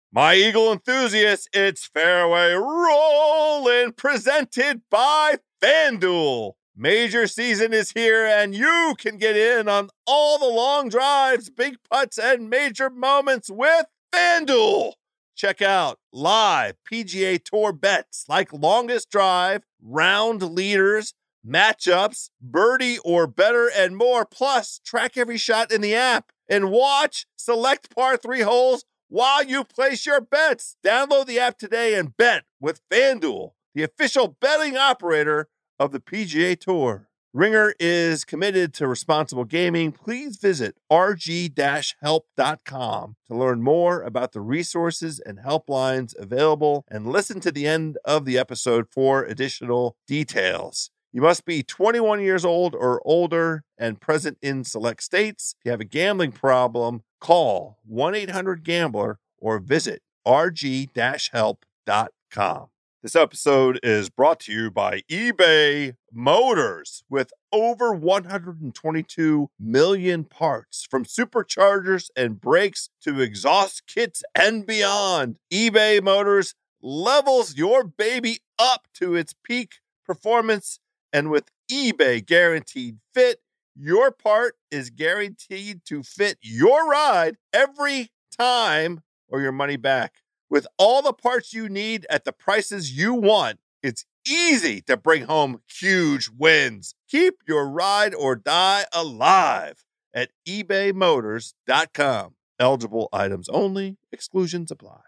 My Eagle enthusiasts, it's Fairway Rollin', presented by FanDuel. Major season is here, and you can get in on all the long drives, big putts, and major moments with FanDuel. Check out live PGA Tour bets like longest drive, round leaders, matchups, birdie or better, and more. Plus, track every shot in the app and watch select par 3 holes while you place your bets. Download the app today and bet with FanDuel, the official betting operator of the PGA Tour. Ringer is committed to responsible gaming. Please visit rg-help.com to learn more about the resources and helplines available and listen to the end of the episode for additional details. You must be 21 years old or older and present in select states. If you have a gambling problem, call 1-800-GAMBLER or visit rg-help.com. This episode is brought to you by eBay Motors. With over 122 million parts, from superchargers and brakes to exhaust kits and beyond, eBay Motors levels your baby up to its peak performance. And with eBay Guaranteed Fit, your part is guaranteed to fit your ride every time or your money back. With all the parts you need at the prices you want, it's easy to bring home huge wins. Keep your ride or die alive at ebaymotors.com. Eligible items only. Exclusions apply.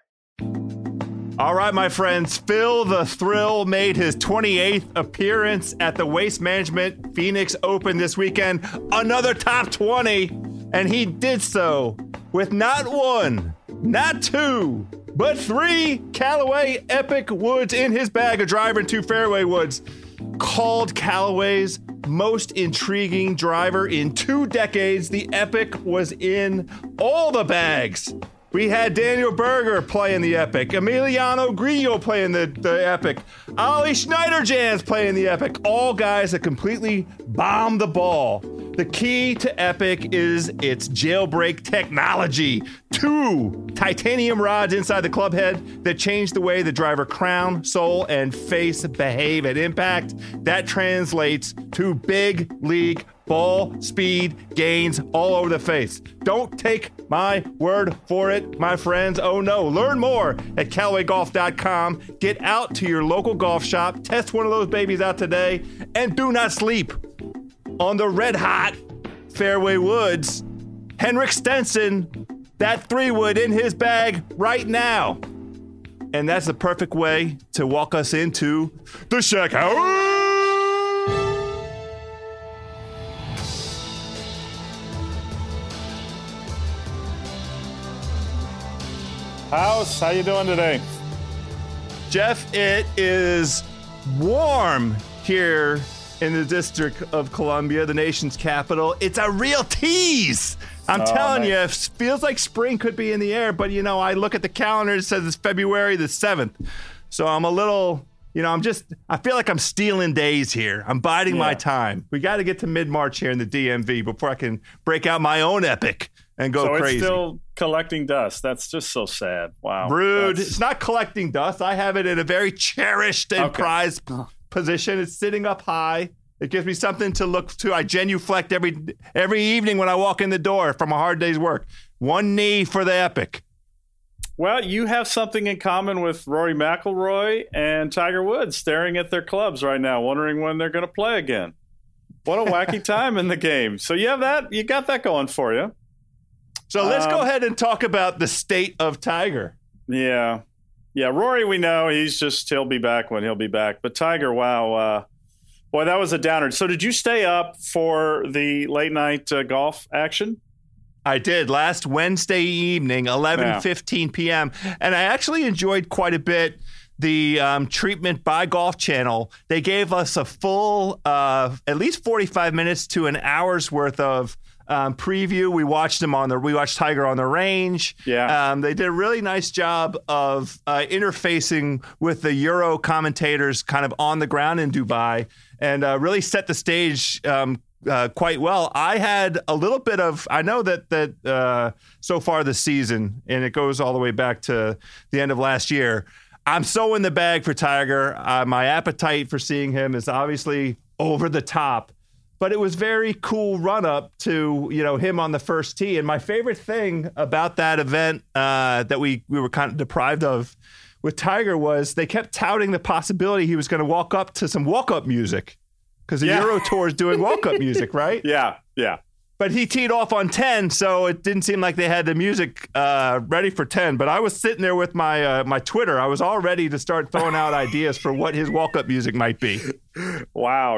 All right, my friends, Phil the Thrill made his 28th appearance at the Waste Management Phoenix Open this weekend. Another top 20, and he did so with not one, not two, but 3 Callaway Epic Woods in his bag, a driver and 2 fairway woods. Called Callaway's most intriguing driver in 2 decades, the Epic was in all the bags. We had Daniel Berger playing the Epic, Emiliano Grillo playing the Epic, Ollie Schneiderjans playing the Epic, all guys that completely bombed the ball. The key to Epic is its jailbreak technology. 2 titanium rods inside the club head that change the way the driver crown, sole, and face behave at impact. That translates to big league ball speed gains all over the face. Don't take my word for it, my friends. Oh no. Learn more at CallawayGolf.com. Get out to your local golf shop, test one of those babies out today, and do not sleep on the red hot fairway woods. Henrik Stenson, that 3-wood in his bag right now. And that's the perfect way to walk us into the Shack House. House, how you doing today? Jeff, it is warm here in the District of Columbia, the nation's capital. It's a real tease. I'm telling you, it feels like spring could be in the air, but you know, I look at the calendar, it says it's February the 7th. So I'm a little, you know, I feel like I'm stealing days here. I'm biding my time. We got to get to mid-March here in the DMV before I can break out my own Epic and go crazy. It's still collecting dust. That's just so sad. Wow. Rude. It's not collecting dust. I have it in a very cherished and prized position. It's sitting up high. It gives me something to look to. I genuflect every evening when I walk in the door from a hard day's work. One knee for the Epic. Well, you have something in common with Rory McIlroy and Tiger Woods, staring at their clubs right now, wondering when they're going to play again. What a wacky time in the game. So you have that. You got that going for you. So let's go ahead and talk about the state of Tiger. Yeah. Yeah, Rory, we know he'll be back when he'll be back. But Tiger, wow. Boy, that was a downer. So did you stay up for the late night golf action? I did. Last Wednesday evening, 11:15 p.m. And I actually enjoyed quite a bit the treatment by Golf Channel. They gave us a full, at least 45 minutes to an hour's worth of preview. We watched Tiger on the range. Yeah. They did a really nice job of interfacing with the Euro commentators kind of on the ground in Dubai, and really set the stage quite well. I had a little bit of, I know that so far this season, and it goes all the way back to the end of last year, I'm so in the bag for Tiger. My appetite for seeing him is obviously over the top, but it was very cool run up to, him on the first tee. And my favorite thing about that event that we were kind of deprived of with Tiger was they kept touting the possibility he was going to walk up to some walk-up music because the Euro Tour is doing walk-up music, right? Yeah. But he teed off on 10, so it didn't seem like they had the music ready for 10. But I was sitting there with my my Twitter. I was all ready to start throwing out ideas for what his walk-up music might be. Wow.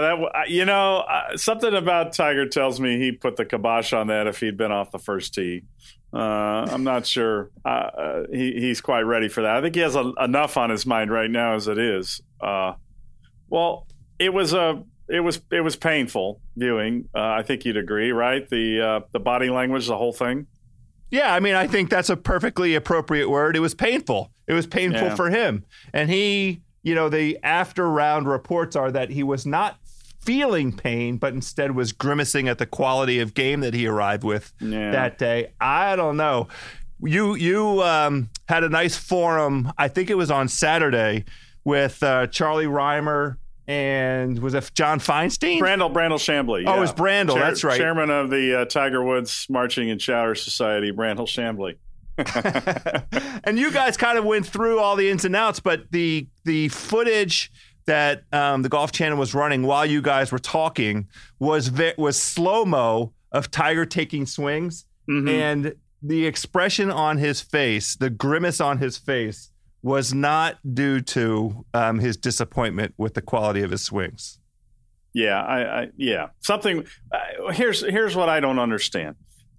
Yeah, something about Tiger tells me he put the kibosh on that if he'd been off the first tee. I'm not sure he's quite ready for that. I think he has enough on his mind right now as it is. Well, it was painful viewing. I think you'd agree, right? The body language, the whole thing. Yeah, I mean, I think that's a perfectly appropriate word. It was painful. It was painful for him. And he, the after round reports are that he was not feeling pain, but instead was grimacing at the quality of game that he arrived with that day. I don't know. You had a nice forum, I think it was on Saturday, with Charlie Reimer and was it John Feinstein? Brandel Chambly. Oh, it was Brandel. That's right. Chairman of the Tiger Woods Marching and Chowder Society, Brandel Chambly. And you guys kind of went through all the ins and outs, but the footage that the Golf Channel was running while you guys were talking was slow-mo of Tiger taking swings, and the expression on his face, the grimace on his face, was not due to his disappointment with the quality of his swings. Yeah, something. Here's what I don't understand.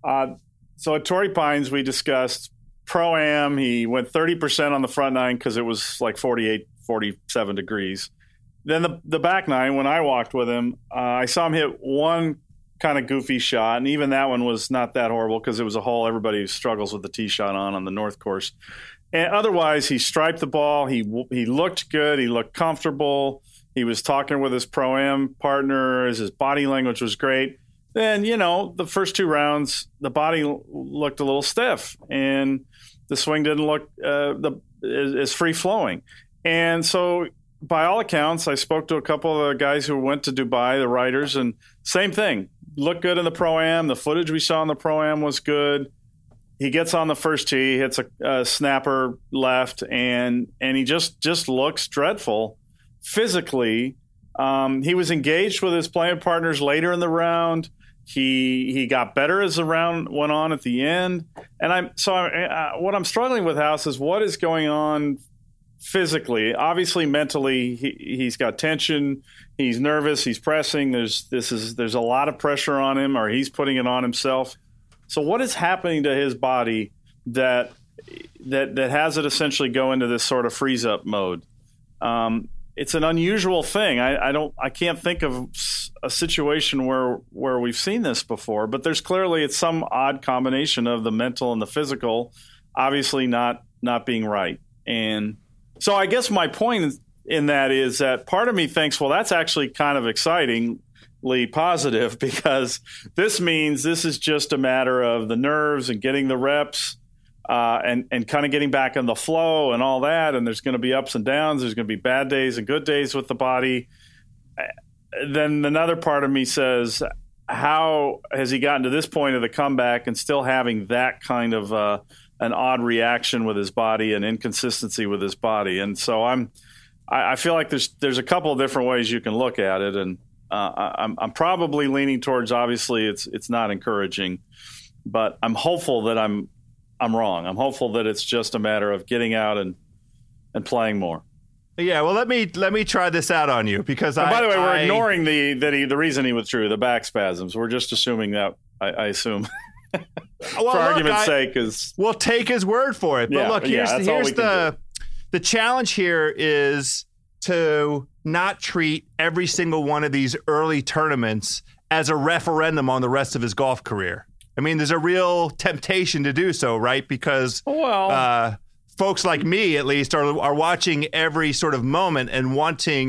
So at Torrey Pines, we discussed Pro-Am. He went 30% on the front nine because it was like 48, 47 degrees. Then the back nine, when I walked with him, I saw him hit one kind of goofy shot, and even that one was not that horrible because it was a hole everybody struggles with the tee shot on the North Course. And otherwise, he striped the ball. He looked good. He looked comfortable. He was talking with his Pro-Am partner. His body language was great. Then, the first two rounds, the body looked a little stiff, and the swing didn't look as free-flowing. And so, by all accounts, I spoke to a couple of the guys who went to Dubai, the writers, and same thing. Looked good in the Pro-Am. The footage we saw in the Pro-Am was good. He gets on the first tee, hits a snapper left, and he just looks dreadful physically. He was engaged with his playing partners later in the round. He got better as the round went on at the end. And what I'm struggling with, House, is what is going on physically. Obviously, mentally, he's got tension. He's nervous. He's pressing. There's a lot of pressure on him, or he's putting it on himself. So what is happening to his body that has it essentially go into this sort of freeze up mode? It's an unusual thing. I can't think of a situation where we've seen this before, but it's some odd combination of the mental and the physical, obviously not being right. And so I guess my point in that is that part of me thinks, well, that's actually kind of excitingly positive, because this means this is just a matter of the nerves and getting the reps and kind of getting back in the flow and all that. And there's going to be ups and downs. There's going to be bad days and good days with the body. Then another part of me says, how has he gotten to this point of the comeback and still having that kind of an odd reaction with his body and inconsistency with his body? And so I feel like there's a couple of different ways you can look at it, and I'm probably leaning towards, obviously it's not encouraging, but I'm hopeful that I'm wrong. I'm hopeful that it's just a matter of getting out and playing more. Yeah, well, let me try this out on you, because by the way, we're ignoring the reason he withdrew, the back spasms. We're just assuming that. I assume, for argument's sake, we'll take his word for it. But look, here's the challenge here is to not treat every single one of these early tournaments as a referendum on the rest of his golf career. I mean, there's a real temptation to do so, right? Because folks like me, at least, are watching every sort of moment and wanting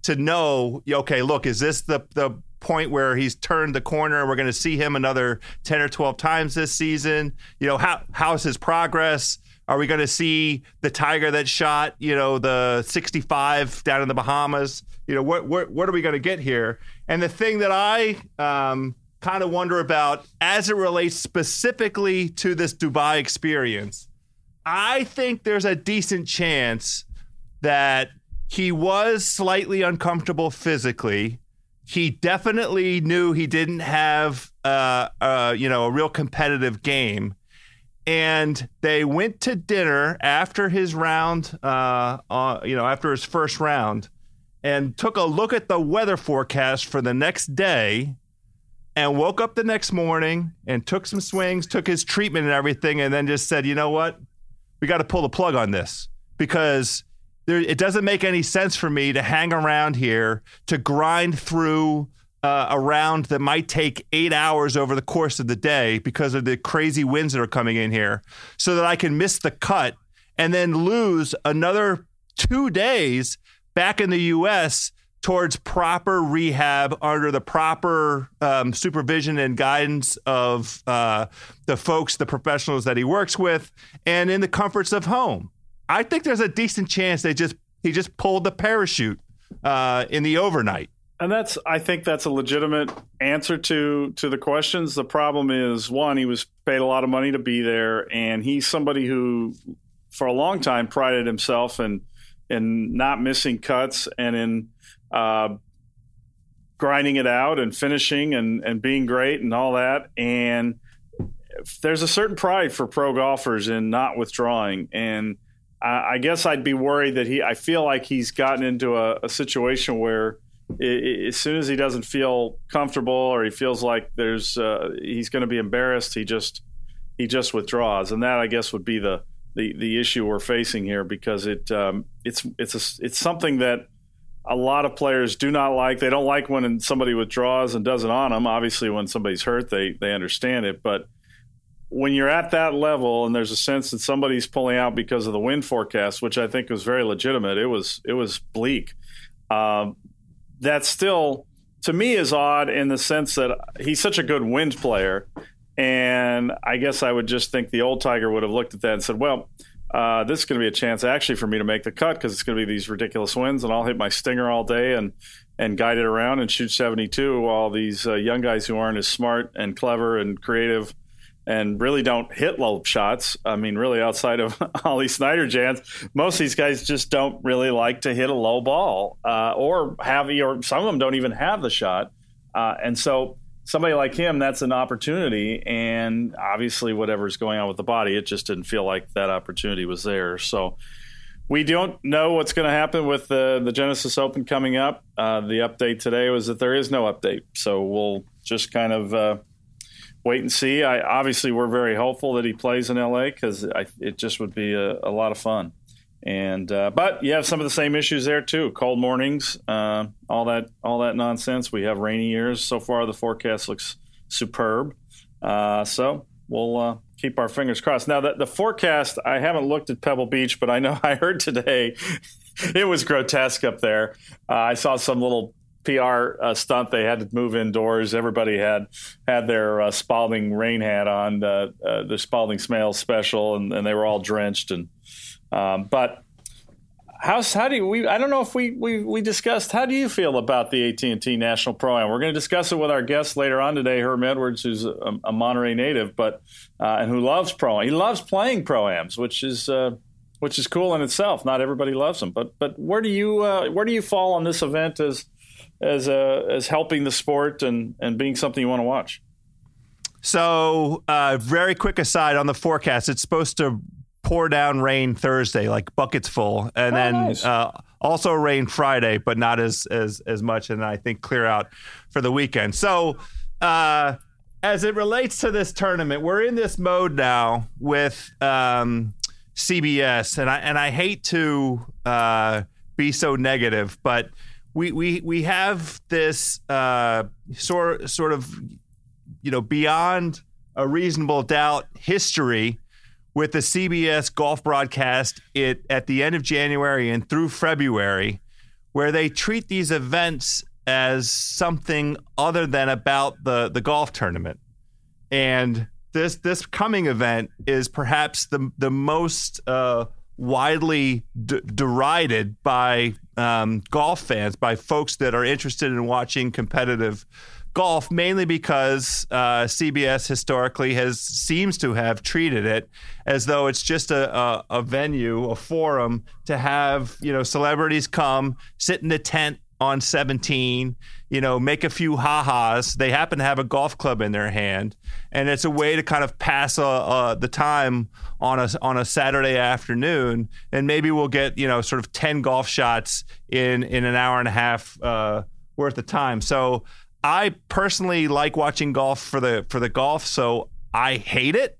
to know, okay, look, is this the point where he's turned the corner and we're going to see him another 10 or 12 times this season? How's his progress? Are we going to see the Tiger that shot, the 65 down in the Bahamas? What are we going to get here? And the thing that I kind of wonder about as it relates specifically to this Dubai experience, I think there's a decent chance that he was slightly uncomfortable physically. He definitely knew he didn't have a real competitive game. And they went to dinner after his round, after his first round, and took a look at the weather forecast for the next day and woke up the next morning and took some swings, took his treatment and everything, and then just said, you know what? We got to pull the plug on this because it doesn't make any sense for me to hang around here to grind through a round that might take 8 hours over the course of the day because of the crazy winds that are coming in here so that I can miss the cut and then lose another 2 days back in the U.S. towards proper rehab under the proper supervision and guidance of the professionals that he works with, and in the comforts of home. I think there's a decent chance he just pulled the parachute in the overnight. And I think that's a legitimate answer to the questions. The problem is, one, he was paid a lot of money to be there, and he's somebody who, for a long time, prided himself in not missing cuts and in grinding it out and finishing and being great and all that. And there's a certain pride for pro golfers in not withdrawing. And I guess I'd be worried that I feel like he's gotten into a situation where as soon as he doesn't feel comfortable or he feels like he's going to be embarrassed, he just withdraws. And that, I guess, would be the issue we're facing here, because it's something that a lot of players do not like. They don't like when somebody withdraws and does it on them. Obviously, when somebody's hurt, they understand it. But when you're at that level and there's a sense that somebody's pulling out because of the wind forecast, which I think was very legitimate, it was bleak. That still, to me, is odd in the sense that he's such a good wind player. And I guess I would just think the old Tiger would have looked at that and said, well, this is going to be a chance actually for me to make the cut because it's going to be these ridiculous winds, and I'll hit my stinger all day and guide it around and shoot 72 while these young guys who aren't as smart and clever and creative and really don't hit low shots. I mean, really, outside of Ollie Snyder-Jans, most of these guys just don't really like to hit a low ball or some of them don't even have the shot. And so somebody like him, that's an opportunity. And obviously whatever's going on with the body, it just didn't feel like that opportunity was there. So we don't know what's going to happen with the Genesis Open coming up. The update today was that there is no update. So we'll just kind of wait and see. Obviously, we're very hopeful that he plays in LA because it just would be a lot of fun. And but you have some of the same issues there too. Cold mornings, all that nonsense. We have rainy years. So far, the forecast looks superb. So we'll keep our fingers crossed. Now, the forecast, I haven't looked at Pebble Beach, but I know I heard today it was grotesque up there. I saw some little PR stunt. They had to move indoors. Everybody had their Spalding rain hat on, the Spalding Smales special, and they were all drenched. And but how do we? I don't know if we discussed. How do you feel about the AT&T National Pro-Am? We're going to discuss it with our guest later on today, Herm Edwards, who's a Monterey native, but and who loves Pro-Am. He loves playing Pro-Ams, which is cool in itself. Not everybody loves them, but where do you fall on this event as helping the sport and being something you want to watch? So very quick aside on the forecast, it's supposed to pour down rain Thursday, like buckets full, and nice. Also rain Friday, but not as much, and I think clear out for the weekend. So as it relates to this tournament, we're in this mode now with CBS, and I hate to be so negative, but we have this sort of beyond a reasonable doubt history with the CBS golf broadcast at the end of January and through February, where they treat these events as something other than about the golf tournament. And this coming event is perhaps the most widely derided by golf fans, by folks that are interested in watching competitive golf, mainly because CBS historically seems to have treated it as though it's just a venue, a forum to have, celebrities come, sit in a tent on 17, make a few ha-has. They happen to have a golf club in their hand, and it's a way to kind of pass the time on a Saturday afternoon, and maybe we'll get sort of 10 golf shots in an hour and a half worth of time. So I personally like watching golf for the golf, so I hate it.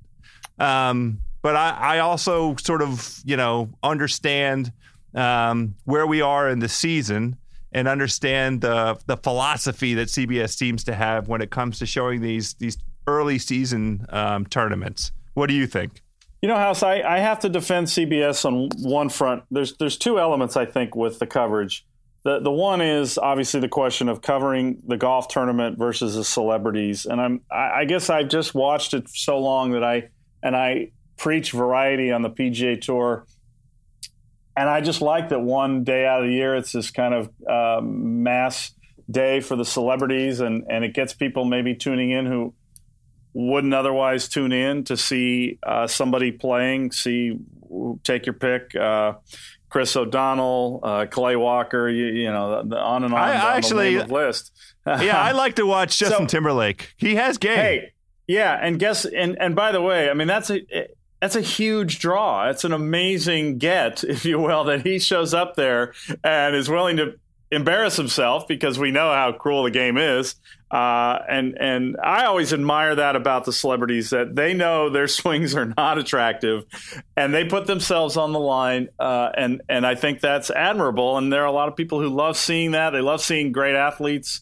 But I also sort of understand where we are in the season, and understand the philosophy that CBS seems to have when it comes to showing these early season tournaments. What do you think? House, I have to defend CBS on one front. There's two elements, I think, with the coverage. The one is obviously the question of covering the golf tournament versus the celebrities. And I guess I've just watched it so long that I preach variety on the PGA Tour. And I just like that one day out of the year, it's this kind of mass day for the celebrities, and it gets people maybe tuning in who wouldn't otherwise tune in to see somebody playing, take your pick, Chris O'Donnell, Clay Walker, the on and on down the list. Yeah, I like to watch Justin Timberlake. He has game. Hey, yeah, and by the way, I mean, that's a huge draw. It's an amazing get, if you will, that he shows up there and is willing to embarrass himself, because we know how cruel the game is. And I always admire that about the celebrities, that they know their swings are not attractive and they put themselves on the line. And I think that's admirable. And there are a lot of people who love seeing that. They love seeing great athletes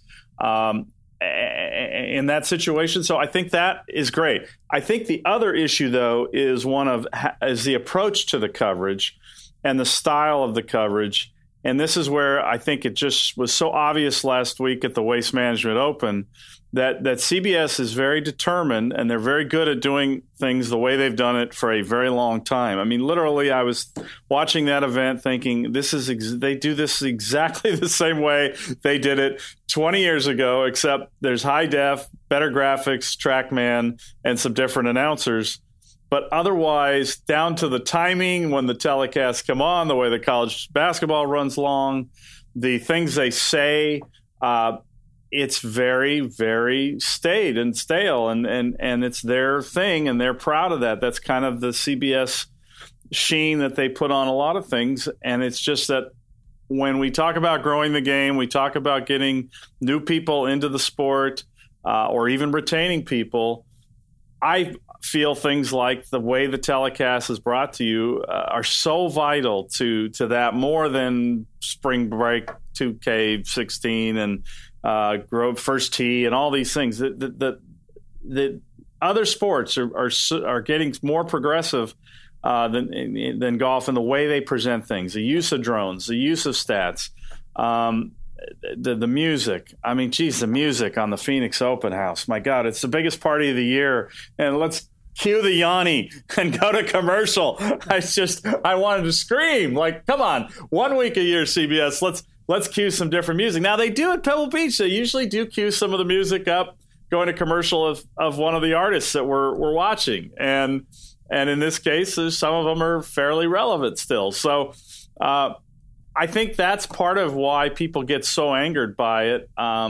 in that situation. So I think that is great. I think the other issue, though, is is the approach to the coverage and the style of the coverage. And this is where I think it just was so obvious last week at the Waste Management Open that CBS is very determined, and they're very good at doing things the way they've done it for a very long time. I mean, literally, I was watching that event thinking they do this exactly the same way they did it 20 years ago, except there's high def, better graphics, TrackMan, and some different announcers. But otherwise, down to the timing when the telecasts come on, the way the college basketball runs long, the things they say, it's very, very staid and stale, and it's their thing, and they're proud of that. That's kind of the CBS sheen that they put on a lot of things. And it's just that when we talk about growing the game, we talk about getting new people into the sport, or even retaining people. I feel things like the way the telecast is brought to you are so vital to that, more than Spring Break 2K16 and Grove First Tee and all these things. The other sports are getting more progressive than golf in the way they present things, the use of drones, the use of stats, the music. I mean, geez, the music on the Phoenix Open House. My God, it's the biggest party of the year. And let's cue the Yanni and go to commercial. I wanted to scream. Like, come on, 1 week a year, CBS. Let's cue some different music. Now, they do at Pebble Beach. They usually do cue some of the music up, going to commercial of one of the artists that we're watching. And in this case, some of them are fairly relevant still. So I think that's part of why people get so angered by it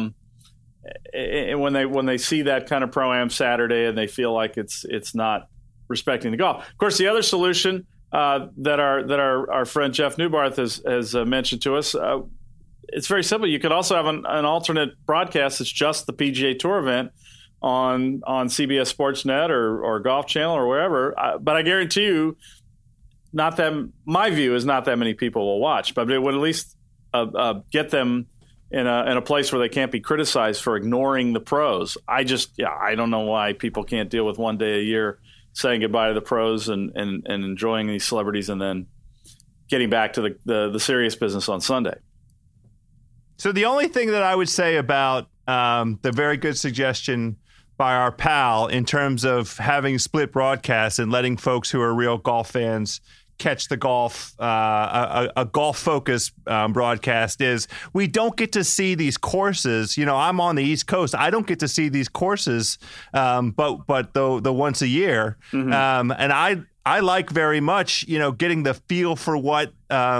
when they see that kind of Pro-Am Saturday, and they feel like it's not respecting the golf. Of course, the other solution that our friend Jeff Newbarth has mentioned to us, it's very simple. You could also have an alternate broadcast that's just the PGA Tour event on CBS Sportsnet or Golf Channel or wherever. But I guarantee you, my view is not that many people will watch, but it would at least get them in a place where they can't be criticized for ignoring the pros. I don't know why people can't deal with 1 day a year saying goodbye to the pros and enjoying these celebrities, and then getting back to the serious business on Sunday. So the only thing that I would say about the very good suggestion by our pal in terms of having split broadcasts and letting folks who are real golf fans catch the golf, a golf-focused broadcast is we don't get to see these courses. You know, I'm on the East Coast. I don't get to see these courses, but the once a year. Mm-hmm. And I like very much, you know, getting the feel for what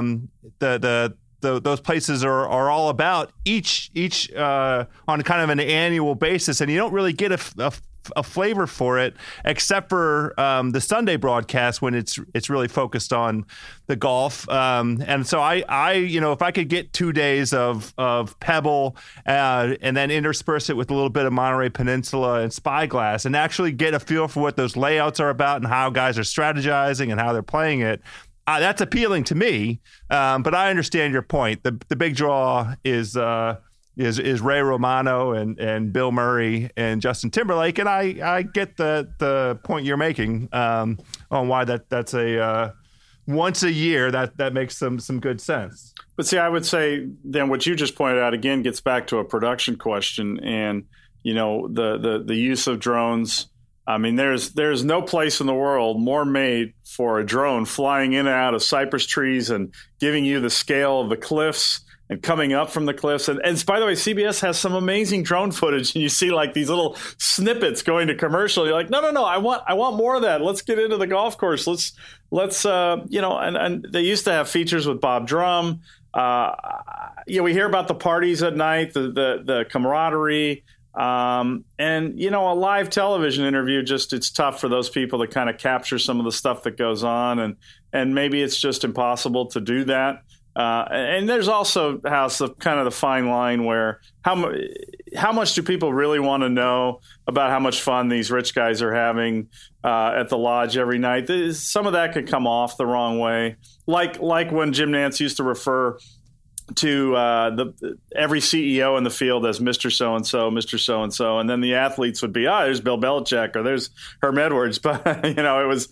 those places are all about each on kind of an annual basis, and you don't really get a flavor for it except for the Sunday broadcast when it's really focused on the golf. And so I you know, if I could get 2 days of Pebble and then intersperse it with a little bit of Monterey Peninsula and Spyglass and actually get a feel for what those layouts are about and how guys are strategizing and how they're playing it, that's appealing to me, but I understand your point. The big draw is Ray Romano and Bill Murray and Justin Timberlake, and I get the point you're making on why that's a once a year that makes some good sense. But see, I would say then what you just pointed out again gets back to a production question, and you know the use of drones. I mean, there's no place in the world more made for a drone flying in and out of cypress trees and giving you the scale of the cliffs and coming up from the cliffs. And by the way, CBS has some amazing drone footage, and you see like these little snippets going to commercial. You're like, no, I want more of that. Let's get into the golf course. Let's you know, and they used to have features with Bob Drum. We hear about the parties at night, the camaraderie. And you know, a live television interview, it's tough for those people to kind of capture some of the stuff that goes on, and maybe it's just impossible to do that. And there's also the fine line where how much do people really want to know about how much fun these rich guys are having at the lodge every night? Some of that could come off the wrong way, like when Jim Nantz used to refer to every CEO in the field as Mr. So-and-so, Mr. So-and-so. And then the athletes would be, there's Bill Belichick or there's Herm Edwards. But, you know, it was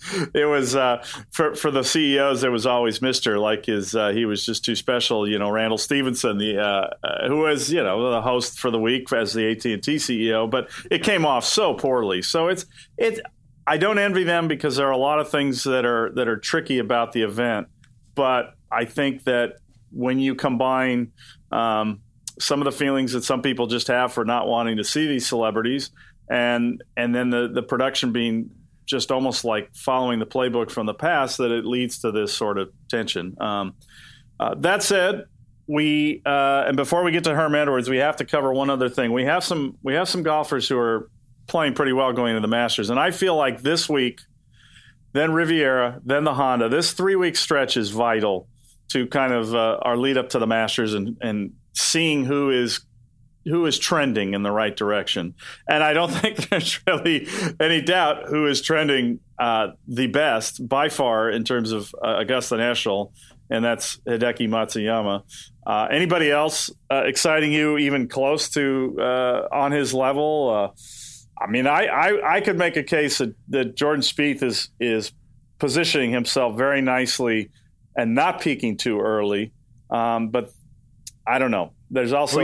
for the CEOs, it was always Mr. like he was just too special. You know, Randall Stevenson, who was, you know, the host for the week as the AT&T CEO, but it came off so poorly. So I don't envy them because there are a lot of things that are tricky about the event. But I think that when you combine some of the feelings that some people just have for not wanting to see these celebrities, and then the production being just almost like following the playbook from the past, that it leads to this sort of tension. That said, and before we get to Herm Edwards, we have to cover one other thing. We have some golfers who are playing pretty well going into the Masters, and I feel like this week, then Riviera, then the Honda, this 3-week stretch is vital to kind of our lead up to the Masters and seeing who is trending in the right direction. And I don't think there's really any doubt who is trending the best by far in terms of Augusta National, and that's Hideki Matsuyama. Anybody else exciting you even close to on his level? I mean, I could make a case that Jordan Spieth is positioning himself very nicely and not peaking too early, but I don't know. There's also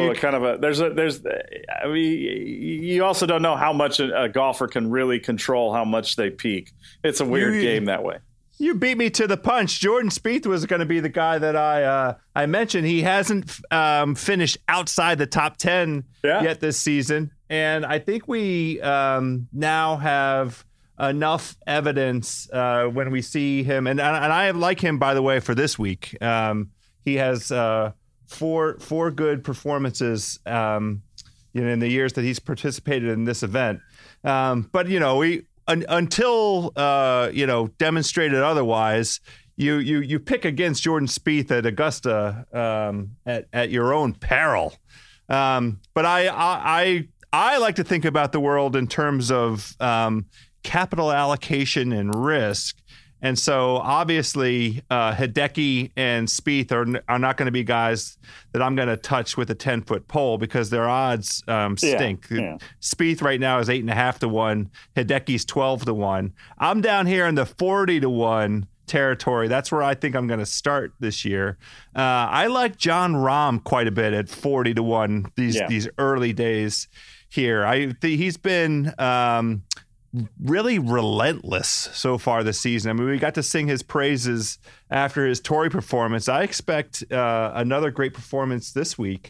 you also don't know how much a golfer can really control how much they peak. It's a weird game that way. You beat me to the punch. Jordan Spieth was going to be the guy that I mentioned. He hasn't finished outside the top 10 yet this season, and I think we now have enough evidence when we see him, and I like him, by the way, for this week. He has four good performances in the years that he's participated in this event. But until demonstrated otherwise, you pick against Jordan Spieth at Augusta at your own peril. But I like to think about the world in terms of capital allocation and risk. And so obviously Hideki and Spieth are not going to be guys that I'm going to touch with a 10-foot pole because their odds stink. Yeah. Spieth right now is 8.5 to 1. Hideki's 12 to 1. I'm down here in the 40 to 1 territory. That's where I think I'm going to start this year. I like Jon Rahm quite a bit at 40-1 these early days here. He's been really relentless so far this season. I mean, we got to sing his praises after his Torrey performance. I expect another great performance this week.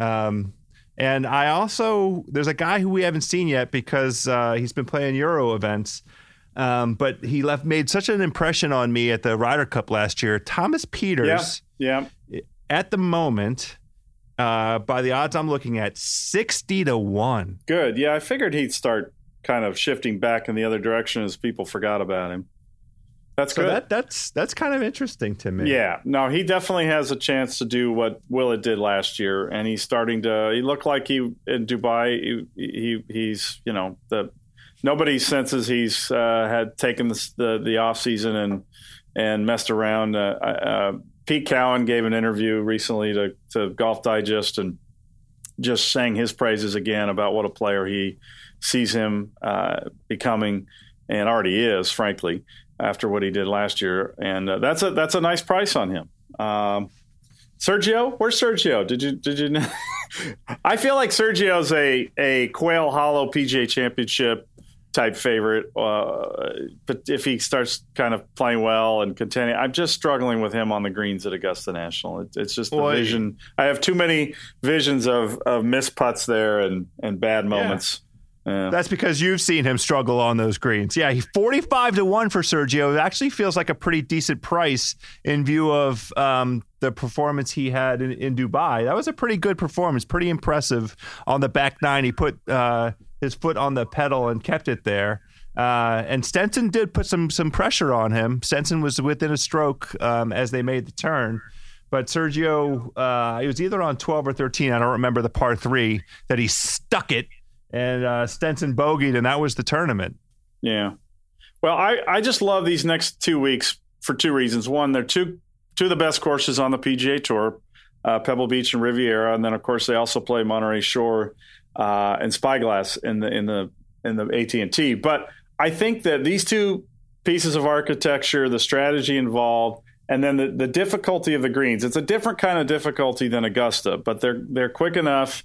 And I also, there's a guy who we haven't seen yet because he's been playing Euro events, but he made such an impression on me at the Ryder Cup last year. Thomas Pieters, at the moment, by the odds I'm looking at, 60-1. Good. Yeah, I figured he'd start kind of shifting back in the other direction as people forgot about him. That's good. That's kind of interesting to me. Yeah. No, he definitely has a chance to do what Willett did last year, and he's starting to. He looked like in Dubai. He's nobody senses he's had taken the off season and messed around. Pete Cowan gave an interview recently to Golf Digest and just sang his praises again about what a player he sees him becoming, and already is, frankly, after what he did last year. And that's a nice price on him. Sergio, where's Sergio? Did you know? I feel like Sergio's a Quail Hollow PGA Championship type favorite. But if he starts kind of playing well and contending, I'm just struggling with him on the greens at Augusta National. It's just the vision. I have too many visions of missed putts there and bad moments. Yeah. That's because you've seen him struggle on those greens. Yeah, 45-1 for Sergio. It actually feels like a pretty decent price in view of the performance he had in Dubai. That was a pretty good performance, pretty impressive on the back nine. He put his foot on the pedal and kept it there. And Stenson did put some pressure on him. Stenson was within a stroke as they made the turn. But Sergio, he was either on 12 or 13. I don't remember the par 3 that he stuck it. And Stenson bogeyed, and that was the tournament. Yeah. Well, I just love these next 2 weeks for two reasons. One, they're two of the best courses on the PGA Tour, Pebble Beach and Riviera. And then, of course, they also play Monterey Shore and Spyglass in the AT&T. But I think that these two pieces of architecture, the strategy involved, and then the difficulty of the greens, it's a different kind of difficulty than Augusta, but they're quick enough.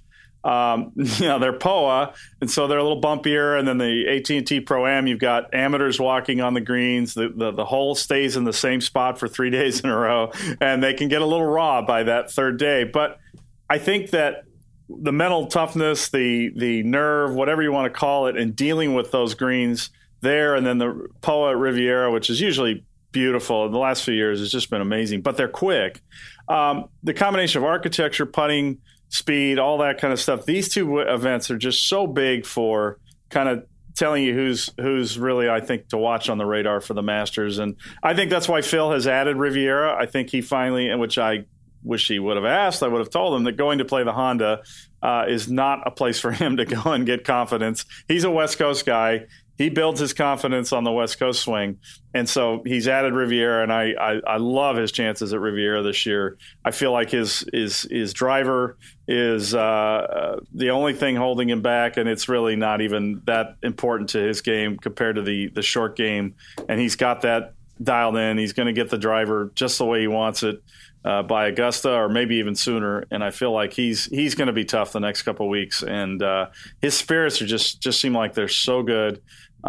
They're POA, and so they're a little bumpier. And then the AT&T Pro-Am, you've got amateurs walking on the greens. The hole stays in the same spot for 3 days in a row, and they can get a little raw by that third day. But I think that the mental toughness, the nerve, whatever you want to call it, in dealing with those greens there, and then the POA at Riviera, which is usually beautiful in the last few years, has just been amazing. But they're quick. The combination of architecture, putting, speed, all that kind of stuff. These two events are just so big for kind of telling you who's really, I think, to watch on the radar for the Masters. And I think that's why Phil has added Riviera. I think he finally, which I wish he would have asked, I would have told him that going to play the Honda is not a place for him to go and get confidence. He's a West Coast guy. He builds his confidence on the West Coast swing. And so he's added Riviera, and I love his chances at Riviera this year. I feel like his driver is the only thing holding him back, and it's really not even that important to his game compared to the short game. And he's got that dialed in. He's going to get the driver just the way he wants it by Augusta, or maybe even sooner. And I feel like he's going to be tough the next couple of weeks. And his spirits are just seem like they're so good.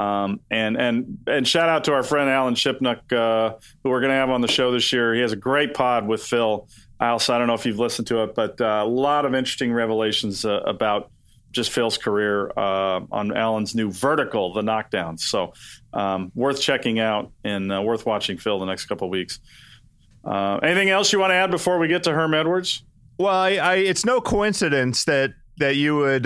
And shout out to our friend Alan Shipnuck, who we're going to have on the show this year. He has a great pod with Phil Ilse. I don't know if you've listened to it, but a lot of interesting revelations about just Phil's career on Alan's new Vertical, the knockdowns. So worth checking out and worth watching Phil the next couple of weeks. Anything else you want to add before we get to Herm Edwards? Well, it's no coincidence that you would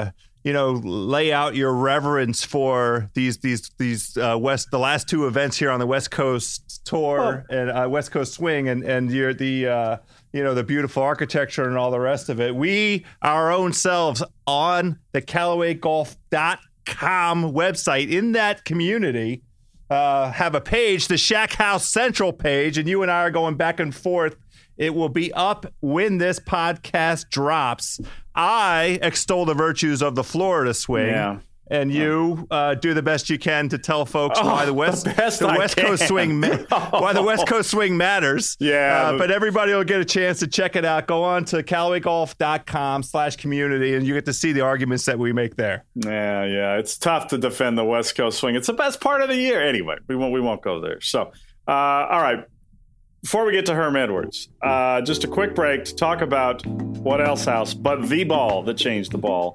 lay out your reverence for these the last two events here on the West Coast Tour and West Coast Swing, and you're the beautiful architecture and all the rest of it. We, our own selves, on the CallawayGolf.com website, in that community, have a page, the Shack House Central page, and you and I are going back and forth. It will be up when this podcast drops. I extol the virtues of the Florida swing. Yeah. and you do the best you can to tell folks why the West Coast swing matters. Yeah, but everybody will get a chance to check it out. Go on to CallawayGolf.com/community, and you get to see the arguments that we make there. Yeah, it's tough to defend the West Coast swing. It's the best part of the year. Anyway, we won't go there. So, all right. Before we get to Herm Edwards, just a quick break to talk about what else, House, but the ball that changed the ball.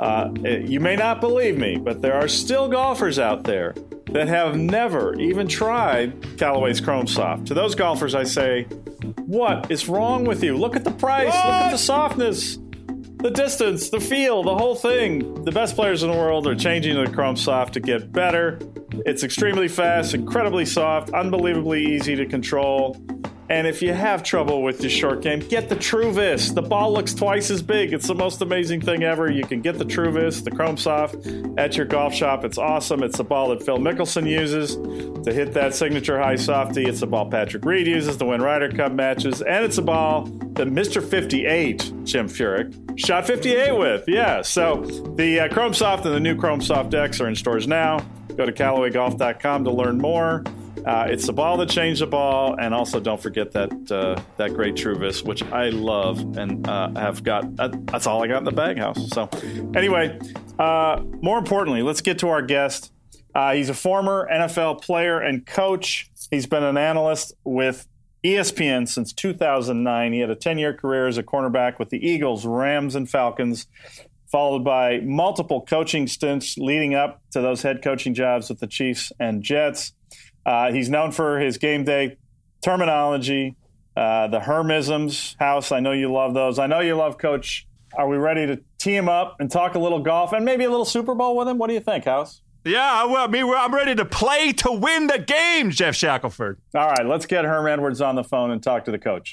You may not believe me, but there are still golfers out there that have never even tried Callaway's Chrome Soft. To those golfers, I say, what is wrong with you? Look at the price. Look at the softness, the distance, the feel, the whole thing. The best players in the world are changing to the Chrome Soft to get better. It's extremely fast, incredibly soft, unbelievably easy to control. And if you have trouble with your short game, get the TrueVis. The ball looks twice as big. It's the most amazing thing ever. You can get the TrueVis, the Chrome Soft, at your golf shop. It's awesome. It's the ball that Phil Mickelson uses to hit that signature high softy. It's the ball Patrick Reed uses to win Ryder Cup matches. And it's a ball that Mr. 58, Jim Furyk, shot 58 with. Yeah, so the Chrome Soft and the new Chrome Soft X are in stores now. Go to CallawayGolf.com to learn more. It's the ball that changed the ball, and also don't forget that great TrueVis, which I love and have got. That's all I got in the bag, House. So, anyway, more importantly, let's get to our guest. He's a former NFL player and coach. He's been an analyst with ESPN since 2009. He had a 10-year career as a cornerback with the Eagles, Rams, and Falcons, followed by multiple coaching stints leading up to those head coaching jobs with the Chiefs and Jets. He's known for his game day terminology, the Hermisms. House, I know you love those. I know you love Coach. Are we ready to tee him up and talk a little golf and maybe a little Super Bowl with him? What do you think, House? Yeah, I'm ready to play to win the game, Jeff Shackelford. All right, let's get Herm Edwards on the phone and talk to the coach.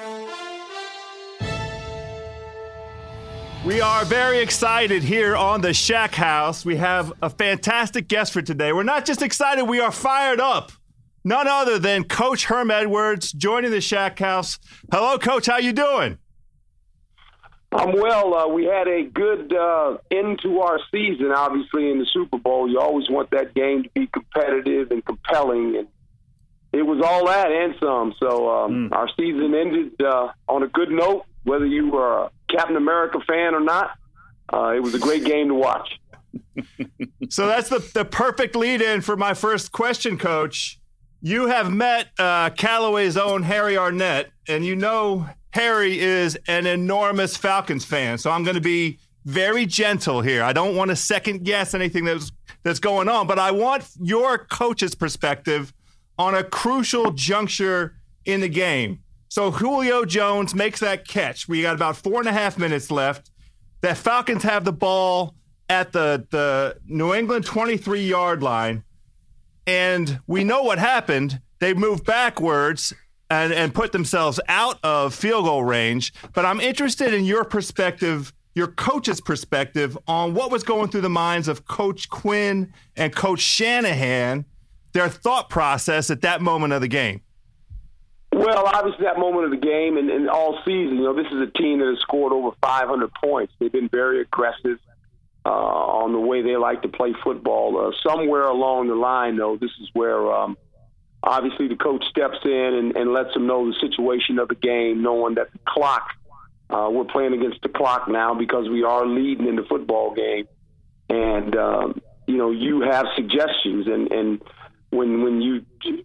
We are very excited here on the Shack House. We have a fantastic guest for today. We're not just excited, we are fired up. None other than Coach Herm Edwards joining the Shack House. Hello, Coach. How you doing? I'm well. We had a good end to our season, obviously, in the Super Bowl. You always want that game to be competitive and compelling, and it was all that and some. So our season ended on a good note, whether you were a Captain America fan or not. It was a great game to watch. So that's the perfect lead-in for my first question, Coach. You have met Callaway's own Harry Arnett, and you know Harry is an enormous Falcons fan. So I'm going to be very gentle here. I don't want to second-guess anything that's going on, but I want your coach's perspective on a crucial juncture in the game. So Julio Jones makes that catch. We got about 4.5 minutes left. The Falcons have the ball at the New England 23-yard line, and we know what happened. They moved backwards and put themselves out of field goal range. But I'm interested in your perspective, your coach's perspective, on what was going through the minds of Coach Quinn and Coach Shanahan, their thought process at that moment of the game. Well, obviously that moment of the game and all season, this is a team that has scored over 500 points. They've been very aggressive on the way they like to play football. Somewhere along the line, though, this is where obviously the coach steps in and lets them know the situation of the game, knowing that the clock, we're playing against the clock now because we are leading in the football game. And, you have suggestions. And when you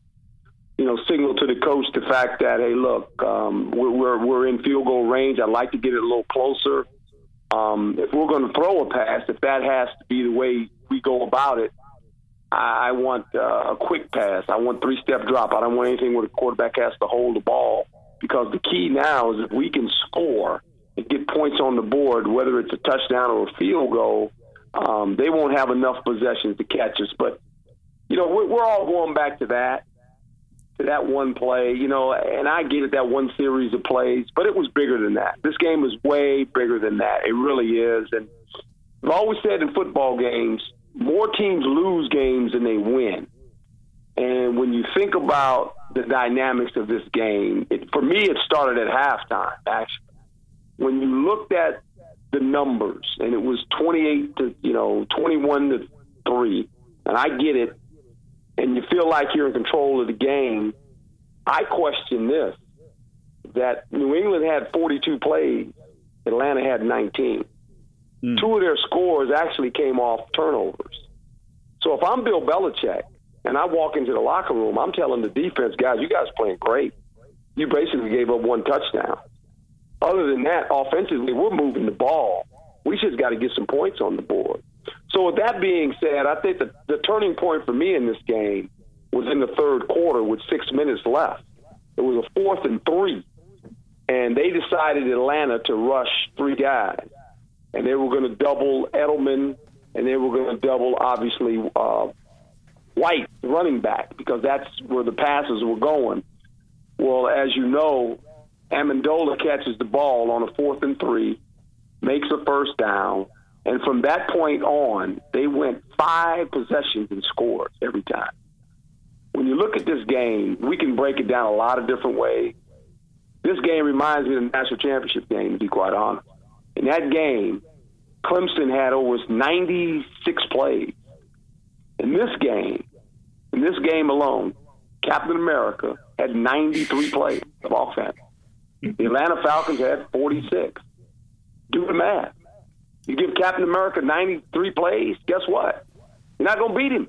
signal to the coach the fact that, hey, look, we're in field goal range. I'd like to get it a little closer. If we're going to throw a pass, if that has to be the way we go about it, I want a quick pass. I want 3-step drop. I don't want anything where the quarterback has to hold the ball, because the key now is if we can score and get points on the board, whether it's a touchdown or a field goal, they won't have enough possessions to catch us. But, we're all going back to that one play, and I get it, that one series of plays, but it was bigger than that. This game is way bigger than that. It really is. And I've always said in football games, more teams lose games than they win. And when you think about the dynamics of this game, for me, it started at halftime, actually. When you looked at the numbers, and it was 21-3, and I get it, and you feel like you're in control of the game, I question this, that New England had 42 plays, Atlanta had 19. Two of their scores actually came off turnovers. So if I'm Bill Belichick and I walk into the locker room, I'm telling the defense, guys, you guys playing great. You basically gave up one touchdown. Other than that, offensively, we're moving the ball. We just got to get some points on the board. So with that being said, I think the turning point for me in this game was in the third quarter with 6 minutes left. It was a 4th and 3, and they decided Atlanta to rush 3 guys. And they were going to double Edelman, and they were going to double, obviously, White, the running back, because that's where the passes were going. Well, as you know, Amendola catches the ball on a 4th and 3, makes a first down, and from that point on, they went 5 possessions and scored every time. When you look at this game, we can break it down a lot of different ways. This game reminds me of the national championship game, to be quite honest. In that game, Clemson had over 96 plays. In this game alone, Captain America had 93 plays of offense. The Atlanta Falcons had 46. Do the math. You give Captain America 93 plays, guess what? You're not going to beat him.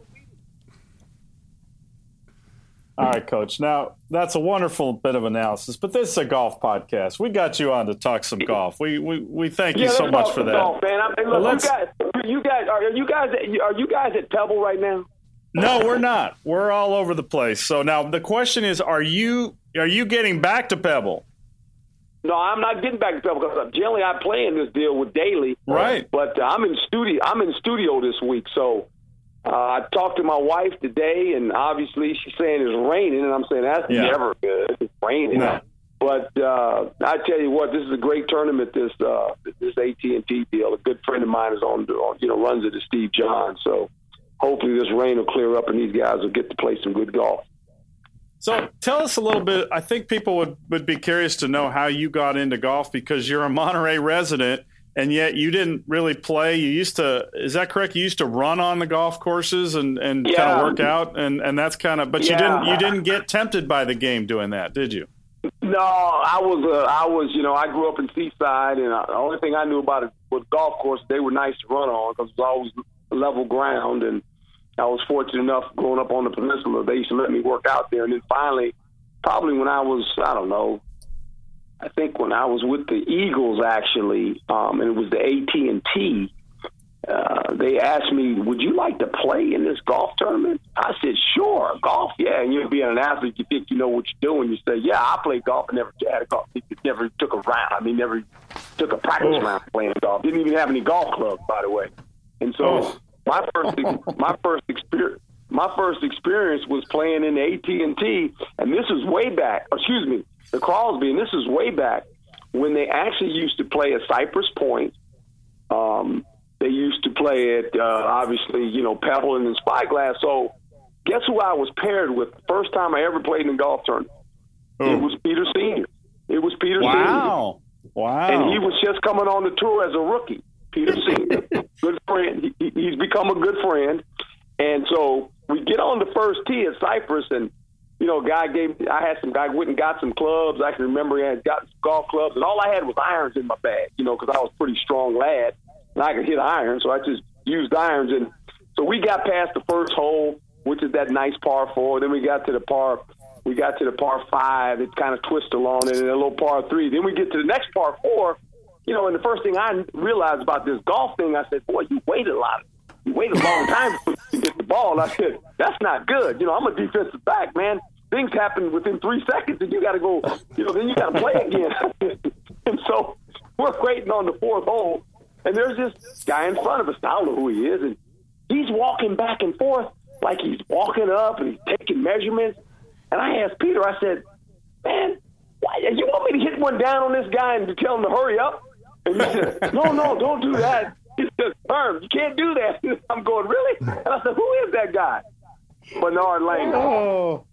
All right, Coach. Now, that's a wonderful bit of analysis, but this is a golf podcast. We got you on to talk some golf. We thank you so much for that. Golf, man. Look, are you guys at Pebble right now? No, we're not. We're all over the place. So now the question is, are you getting back to Pebble? No, I'm not getting back to Pebble because generally I play in this deal with Daly. Right. But I'm in studio this week, so I talked to my wife today, and obviously she's saying it's raining, and I'm saying that's never good. It's raining. No. But I tell you what, this is a great tournament. This AT&T deal. A good friend of mine is runs it, is Steve Johns. So hopefully this rain will clear up, and these guys will get to play some good golf. So tell us a little bit. I think people would be curious to know how you got into golf, because you're a Monterey resident, and yet you didn't really play. You used to, is that correct? You used to run on the golf courses and kind of work out, and that's kind of. But you didn't get tempted by the game doing that, did you? No, I grew up in Seaside, and the only thing I knew about it was golf courses. They were nice to run on because it was always level ground, and I was fortunate enough growing up on the peninsula. They used to let me work out there. And then finally, probably when I was, I think when I was with the Eagles, actually, and it was the AT&T, they asked me, would you like to play in this golf tournament? I said, sure, golf, yeah. And you're being an athlete, you think you know what you're doing. You say, yeah, I played golf and never had a golf. Never took a round. I mean, never took a practice round playing golf. Didn't even have any golf clubs, by the way. And so my first experience was playing in the AT&T, and this is way back. Excuse me, the Crosby, and this is way back when they actually used to play at Cypress Point. They used to play at obviously, Pebble and then Spyglass. So, guess who I was paired with the first time I ever played in a golf tournament? It was Peter Senior. It was Peter Senior. Wow! And he was just coming on the tour as a rookie. Peter Senior, good friend. He's become a good friend. And so we get on the first tee at Cypress, and I had some guy went and got some clubs. I can remember he had got some golf clubs, and all I had was irons in my bag, because I was a pretty strong lad, and I could hit irons, so I just used irons. And so we got past the first hole, which is that nice par 4. Then we got to the par 5. It kind of twisted along, and then a little par 3. Then we get to the next par 4. And the first thing I realized about this golf thing, I said, boy, you waited a long time to get the ball. And I said, that's not good. I'm a defensive back, man. Things happen within 3 seconds, and you got to go, then you got to play again. And so we're waiting on the 4th hole, and there's this guy in front of us. I don't know who he is, and he's walking back and forth like he's walking up and he's taking measurements. And I asked Peter, I said, man, why, you want me to hit one down on this guy and to tell him to hurry up? And he said, no, don't do that. He said, Herm, you can't do that. I'm going, really? And I said, who is that guy? Bernard Langer. Oh.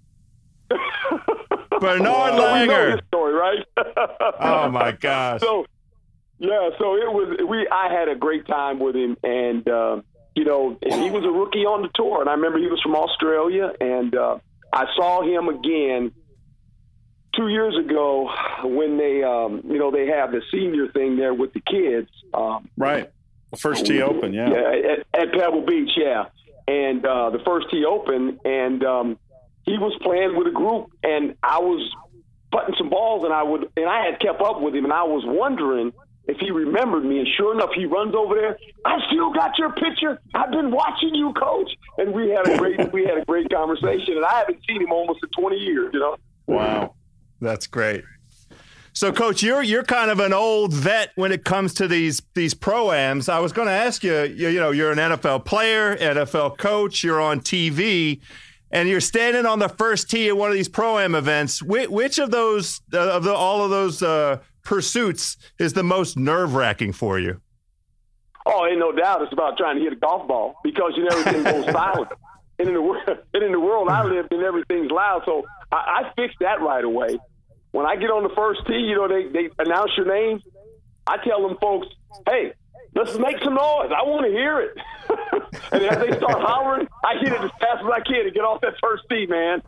Bernard Langer. We know his story, right? Oh, my gosh. So Yeah, so I had a great time with him, and he was a rookie on the tour, and I remember he was from Australia, and I saw him again 2 years ago when they they have the senior thing there with the kids. Right, the first tee open, yeah at Pebble Beach, yeah, and the first tee open, and he was playing with a group, and I was putting some balls, and I had kept up with him, and I was wondering if he remembered me, and sure enough, he runs over there. I still got your picture. I've been watching you, Coach, and we had a great conversation, and I haven't seen him almost in 20 years. Wow, that's great. So, Coach, you're kind of an old vet when it comes to these pro-ams. I was going to ask you, you're an NFL player, NFL coach, you're on TV, and you're standing on the first tee at one of these pro-am events. Which of those, all of those pursuits is the most nerve-wracking for you? Oh, ain't no doubt. It's about trying to hit a golf ball because everything goes silent. And in the world I lived in, everything's loud. So I fixed that right away. When I get on the first tee, they announce your name. I tell them folks, hey, let's make some noise. I want to hear it. And as they start hollering, I hit it as fast as I can to get off that first tee, man.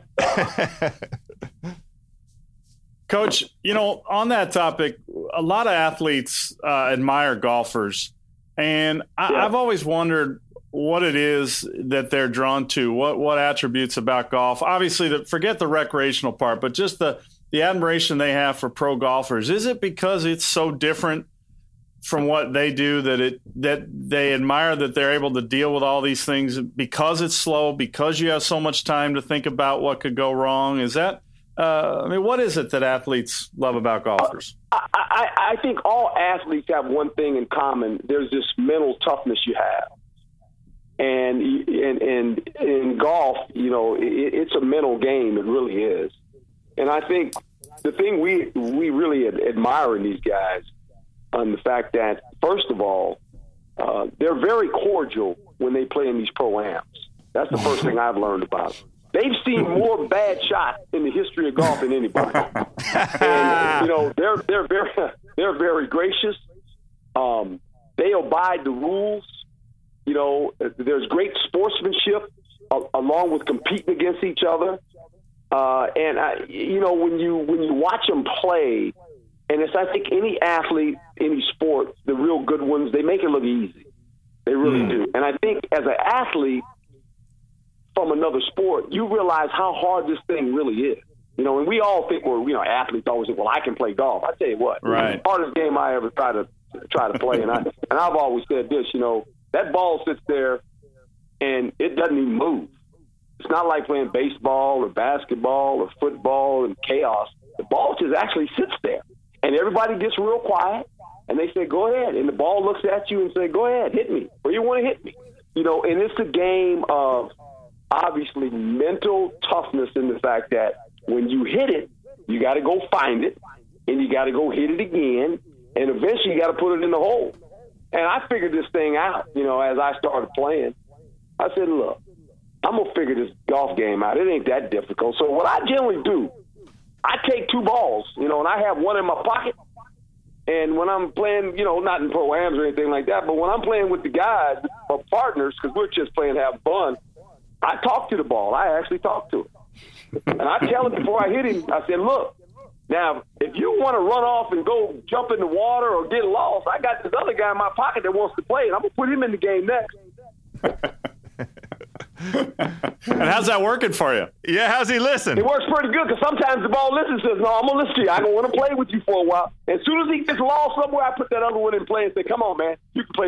Coach, on that topic, a lot of athletes admire golfers. And I've always wondered what it is that they're drawn to, what attributes about golf. Obviously, forget the recreational part, but just the admiration they have for pro golfers. Is it because it's so different from what they do that they admire that they're able to deal with all these things because it's slow, because you have so much time to think about what could go wrong? Is that what is it that athletes love about golfers? I think all athletes have one thing in common. There's this mental toughness you have. And in golf, it's a mental game. It really is. And I think the thing we really admire in these guys, the fact that, first of all, they're very cordial when they play in these pro-ams. That's the first thing I've learned about them. They've seen more bad shots in the history of golf than anybody. And, they're very gracious. They abide the rules. There's great sportsmanship along with competing against each other. When you watch them play, and I think any athlete, any sport, the real good ones, they make it look easy. They really do. And I think as an athlete from another sport, you realize how hard this thing really is. And we all think athletes always say, well, I can play golf. I tell you what, right. It's the hardest game I ever try to play. And I've always said this, that ball sits there and it doesn't even move. It's not like playing baseball or basketball or football and chaos. The ball just actually sits there. And everybody gets real quiet, and they say, go ahead. And the ball looks at you and say, go ahead, hit me. Where you want to hit me. And it's a game of, obviously, mental toughness in the fact that when you hit it, you got to go find it, and you got to go hit it again, and eventually you got to put it in the hole. And I figured this thing out, as I started playing. I said, look, I'm going to figure this golf game out. It ain't that difficult. So what I generally do, I take two balls, and I have one in my pocket. And when I'm playing, not in pro-ams or anything like that, but when I'm playing with the guys, my partners, because we're just playing to have fun, I talk to the ball. I actually talk to it. And I tell him before I hit him, I said, look, now, if you want to run off and go jump in the water or get lost, I got this other guy in my pocket that wants to play, and I'm going to put him in the game next. And how's that working for you? Yeah, how's he listen? It works pretty good because sometimes the ball listens and says, no, I'm going to listen to you. I don't want to play with you for a while. As soon as he gets lost somewhere, I put that other one in play and say, come on, man, you can play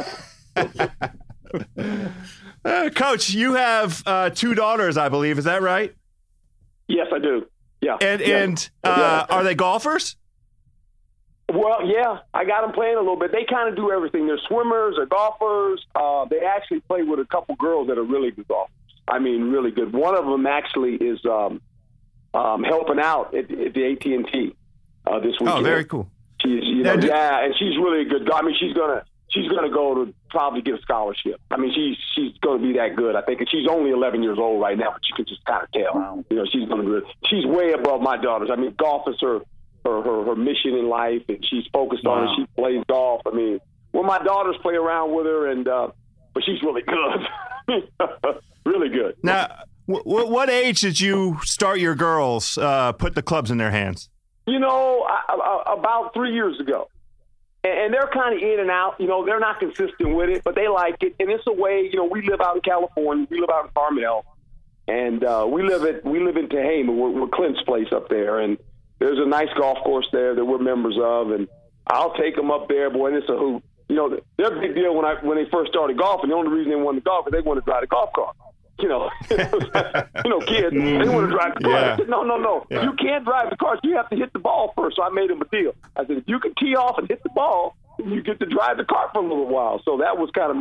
this round. Coach, you have two daughters, I believe. Is that right? Yes, I do. Yeah. And are they golfers? Well, yeah, I got them playing a little bit. They kind of do everything. They're swimmers, they're golfers. They actually play with a couple girls that are really good golfers. I mean, really good. One of them actually is helping out at the AT&T this weekend. Oh, very cool. She's, and she's really good. I mean, she's gonna go to probably get a scholarship. I mean, she's gonna be that good, I think. And she's only 11 years old right now, but you can just kind of tell. Wow. She's gonna be. She's way above my daughters. I mean, golf is her her mission in life, and she's focused on it. She plays golf. I mean, well, my daughters play around with her, and but she's really good, really good. Now, what age did you start your girls put the clubs in their hands? You know, about 3 years ago. And they're kind of in and out. You know, they're not consistent with it, but they like it. And it's a way, you know, we live out in California. We live out in Carmel. And we live in Tehama. We're Clint's place up there. And there's a nice golf course there that we're members of. And I'll take them up there, boy, and it's a hoot. You know, they're a big deal when they first started golfing. The only reason they wanted to golf is they wanted to drive a golf cart. You know, kids, they want to drive the car. I said, no. Yeah. You can't drive the car. You have to hit the ball first. So I made them a deal. I said, if you can tee off and hit the ball, you get to drive the car for a little while. So that was kind of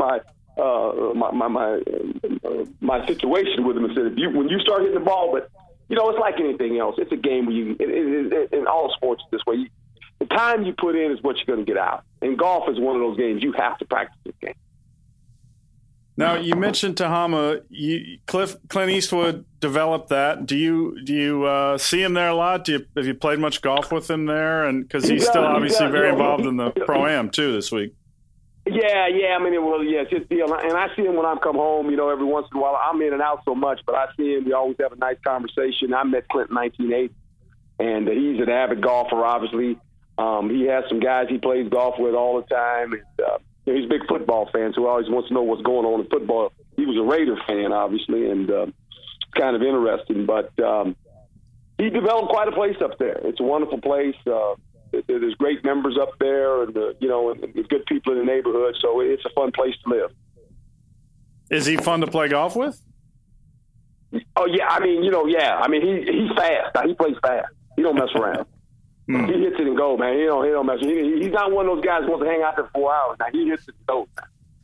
my situation with them. I said, when you start hitting the ball, but, you know, it's like anything else. It's a game where in all sports this way. The time you put in is what you're going to get out. And golf is one of those games you have to practice this game. Now, you mentioned Tehama. Clint Eastwood developed that. Do you see him there a lot? Have you played much golf with him there? And because he's still obviously very involved in the Pro-Am too this week. Yeah. I mean, it's his deal. And I see him when I come home. You know, every once in a while. I'm in and out so much, but I see him. We always have a nice conversation. I met Clint in 1980, and he's an avid golfer. Obviously, he has some guys he plays golf with all the time. And, he's a big football fan, so he always wants to know what's going on in football. He was a Raider fan, obviously, and it's kind of interesting. But he developed quite a place up there. It's a wonderful place. There's great members up there, and and good people in the neighborhood. So it's a fun place to live. Is he fun to play golf with? Oh yeah, I mean, I mean he's fast. He plays fast. He don't mess around. He hits it and goes, man. He don't mess. He's not one of those guys who wants to hang out there for 4 hours. Now he hits it and goes.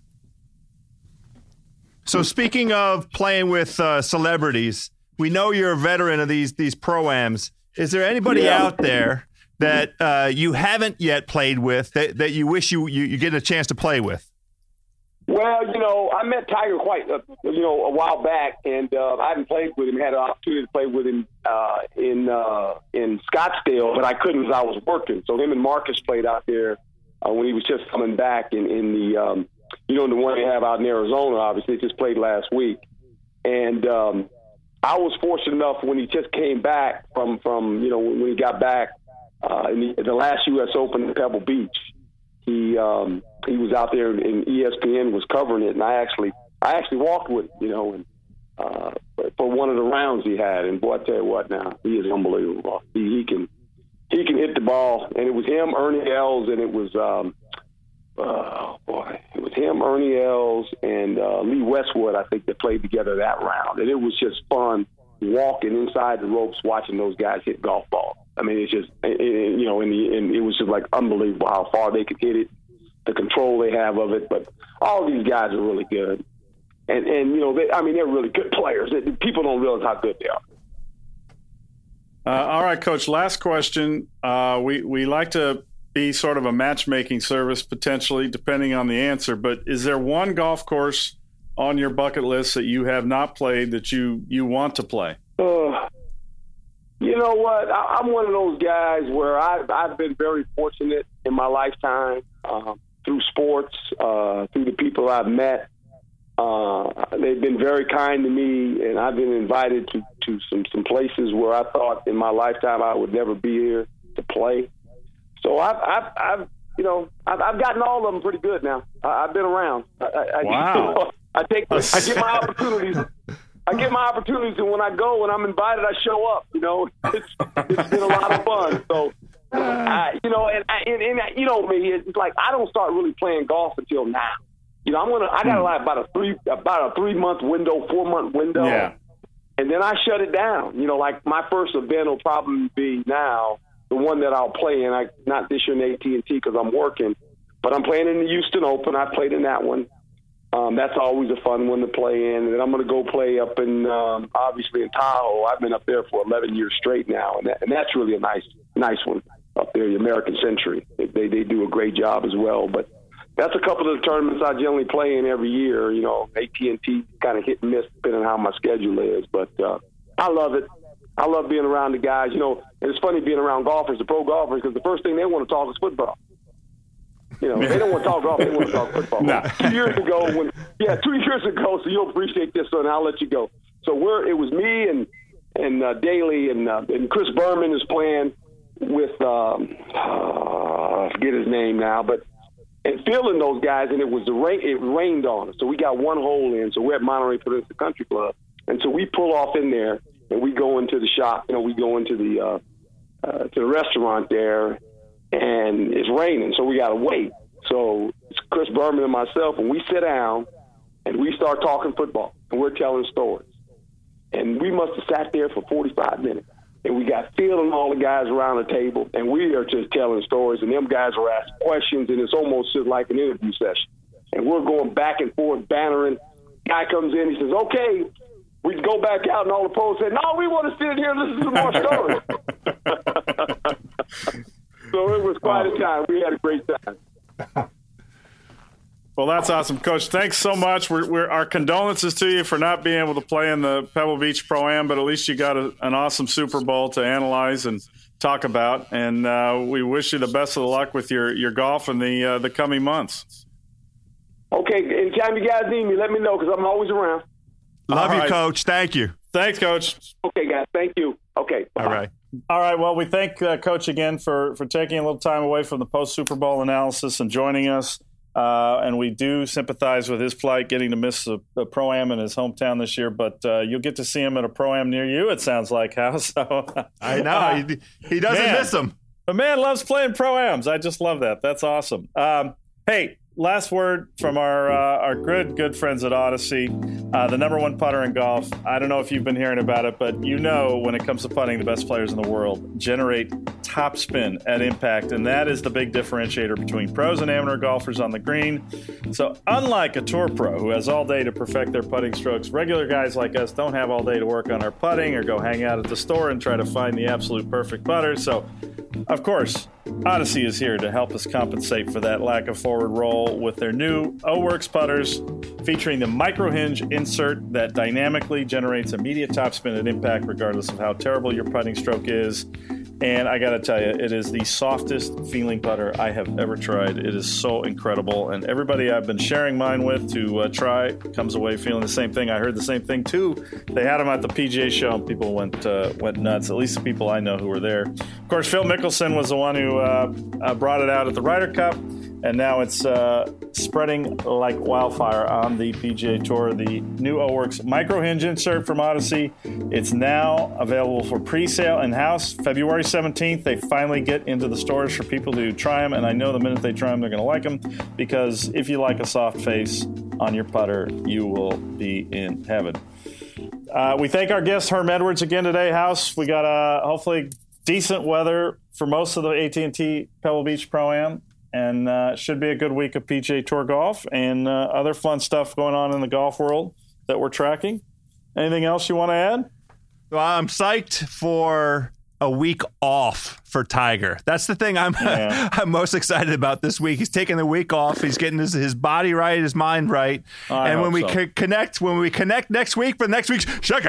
So speaking of playing with celebrities, we know you're a veteran of these Pro-Ams. Is there anybody out there that you haven't yet played with that you wish you get a chance to play with? Well, I met Tiger quite, a while back, and I haven't played with him. Had an opportunity to play with him in Scottsdale, but I couldn't because I was working. So him and Marcus played out there when he was just coming back in the the one they have out in Arizona. Obviously, it just played last week, and I was fortunate enough when he just came back from when he got back in the last U.S. Open in Pebble Beach. He was out there and ESPN was covering it, and I actually walked with him, for one of the rounds he had. And boy, I tell you what, now he is unbelievable. He can hit the ball, and it was him, Ernie Els, and it was him, Ernie Els, and Lee Westwood. I think they played together that round, and it was just fun walking inside the ropes, watching those guys hit golf balls. I mean, it's just, it was just like unbelievable how far they could hit it, the control they have of it. But all these guys are really good. And they're really good players. People don't realize how good they are. All right, Coach, last question. We like to be sort of a matchmaking service, potentially, depending on the answer. But is there one golf course on your bucket list that you have not played that you want to play? You know what? I'm one of those guys where I've been very fortunate in my lifetime through sports, through the people I've met. They've been very kind to me, and I've been invited to some places where I thought in my lifetime I would never be here to play. So I've gotten all of them pretty good now. I've been around. Wow. I get my opportunities. I get my opportunities, and when I go and I'm invited, I show up. It's been a lot of fun. So, and me, it's like I don't start really playing golf until now. I got about a 3-month window, 4-month window, and then I shut it down. Like my first event will probably be now the one that I'll play in. Not this year in AT&T because I'm working, but I'm playing in the Houston Open. I played in that one. That's always a fun one to play in. And then I'm going to go play up in, obviously in Tahoe. I've been up there for 11 years straight now, and that's really a nice one up there, the American Century. They do a great job as well. But that's a couple of the tournaments I generally play in every year. AT&T kind of hit and miss depending on how my schedule is. But I love it. I love being around the guys, you know, and it's funny being around golfers, the pro golfers, because the first thing they want to talk is football. You know, they don't want to talk golf, they want to talk football. No. 2 years ago, 2 years ago, so you'll appreciate this, so now I'll let you go. So it was me and Daly and Chris Berman is playing with, I forget his name now, but and fielding those guys, and it rained on us. So we got one hole in, so we're at Monterey Peninsula Country Club. And so we pull off in there, and we go into the shop, you know, we go into the restaurant there, and it's raining, so we got to wait. So it's Chris Berman and myself, and we sit down, and we start talking football, and we're telling stories. And we must have sat there for 45 minutes. And we got Phil and all the guys around the table, and we are just telling stories, and them guys are asking questions, and it's almost just like an interview session. And we're going back and forth, bantering. Guy comes in, he says, okay, we can go back out, and all the pros say, no, we want to sit here and listen to more stories. So it was quite a time. We had a great time. Well, that's awesome, Coach. Thanks so much. Our condolences to you for not being able to play in the Pebble Beach Pro-Am, but at least you got an awesome Super Bowl to analyze and talk about. And we wish you the best of luck with your golf in the coming months. Okay. Anytime you guys need me, let me know because I'm always around. Love you, Coach. Thank you. Thanks, Coach. Okay, guys. Thank you. Okay. Bye-bye. All right. Well, we thank Coach again for taking a little time away from the post-Super Bowl analysis and joining us. And we do sympathize with his plight, getting to miss a Pro-Am in his hometown this year. But you'll get to see him at a Pro-Am near you, it sounds like, Hal. So, I know. He doesn't miss them. The man loves playing Pro-Ams. I just love that. That's awesome. Hey, last word from our good friends at Odyssey, the number one putter in golf. I don't know if you've been hearing about it, but you know when it comes to putting, the best players in the world generate top spin at impact, and that is the big differentiator between pros and amateur golfers on the green. So unlike a tour pro who has all day to perfect their putting strokes, regular guys like us don't have all day to work on our putting or go hang out at the store and try to find the absolute perfect putter. So, of course, Odyssey is here to help us compensate for that lack of forward roll with their new O-Works putters featuring the micro hinge insert that dynamically generates immediate topspin at impact regardless of how terrible your putting stroke is. And I got to tell you, it is the softest feeling putter I have ever tried. It is so incredible. And everybody I've been sharing mine with to try comes away feeling the same thing. I heard the same thing, too. They had them at the PGA show, and people went nuts, at least the people I know who were there. Of course, Phil Mickelson was the one who brought it out at the Ryder Cup. And now it's spreading like wildfire on the PGA Tour. The new O-Works micro hinge insert from Odyssey. It's now available for pre-sale in-house February 17th. They finally get into the stores for people to try them. And I know the minute they try them, they're going to like them. Because if you like a soft face on your putter, you will be in heaven. We thank our guest, Herm Edwards, again today, House. We got hopefully decent weather for most of the AT&T Pebble Beach Pro-Am. And should be a good week of PGA Tour golf and other fun stuff going on in the golf world that we're tracking. Anything else you want to add? Well, I'm psyched for a week off for Tiger. That's the thing I'm most excited about this week. He's taking the week off. He's getting his body right, his mind right. And when we connect next week for next week's Check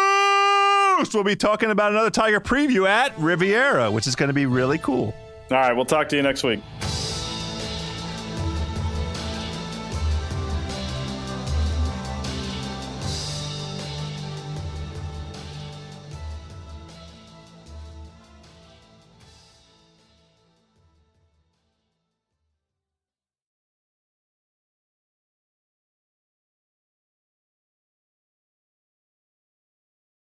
Out, we'll be talking about another Tiger preview at Riviera, which is going to be really cool. All right, we'll talk to you next week.